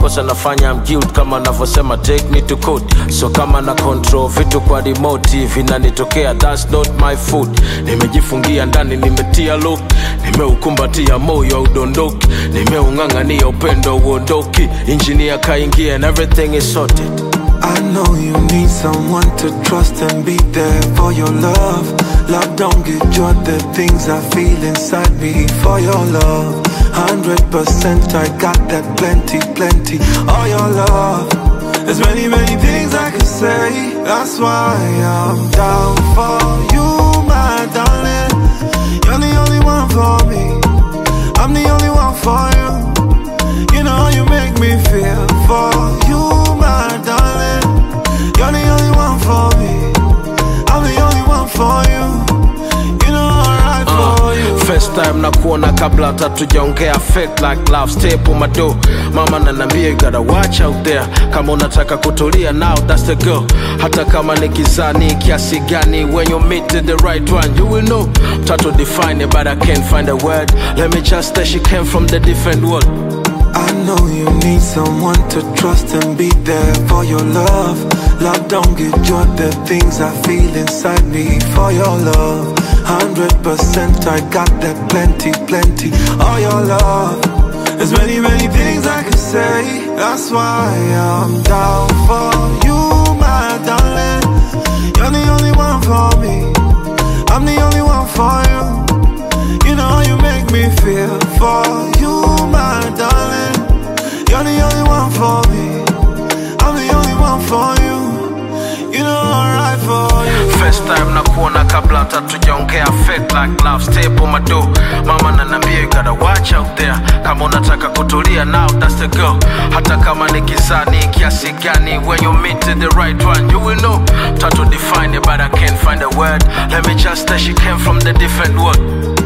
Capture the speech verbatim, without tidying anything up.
makosa nafanya I'm guilt kama navyosema take me to court. So kama na control vitu kwa remote vinanitokea, that's not my fault. Nimejifungia ndani nimetia lock, nimeukumbatia moyo udondoki, nimeungangania upendo uondoki, engineer kaingia and everything is sorted. I know you need someone to trust and be there for your love. Love, don't get judged, the things I feel inside me for your love. Hundred percent, I got that plenty, plenty. All your love. There's many, many things I could say. That's why I'm down for you, my darling. You're the only one for me. I'm the only one for you. You know you make me feel for you, my darling. You're the only one for me. I'm the only one for you. You know I'm right uh, for you. First time na kuona kabla hata tujaongea, fake like love, step on my door. Mama nanambia you gotta watch out there. Kama unataka kutulia now, that's the girl. Hata kama ni kizani kiasi gani, when you meet the right one, you will know. Try to define it but I can't find a word. Let me just say she came from the different world. I know you need someone to trust and be there for your love. Love, don't get judged, the things I feel inside me for your love. Hundred percent, I got that plenty, plenty. All your love. There's many, many things I could say. That's why I'm down for you, my darling. You're the only one for me. I'm the only one for you. You know you make me feel for you, my darling. You're the only one for me. I'm the only one for you. You know I'm right for you. First time na kuona kabla hata tujaongea, fake like love, step on my door. Mama nanambia you gotta watch out there. Kama unataka kutulia now, that's the girl. Hata kama ni kizani kiasi gani, when you meet the right one, you will know. Try to define it but I can't find a word. Let me just say she came from the different world.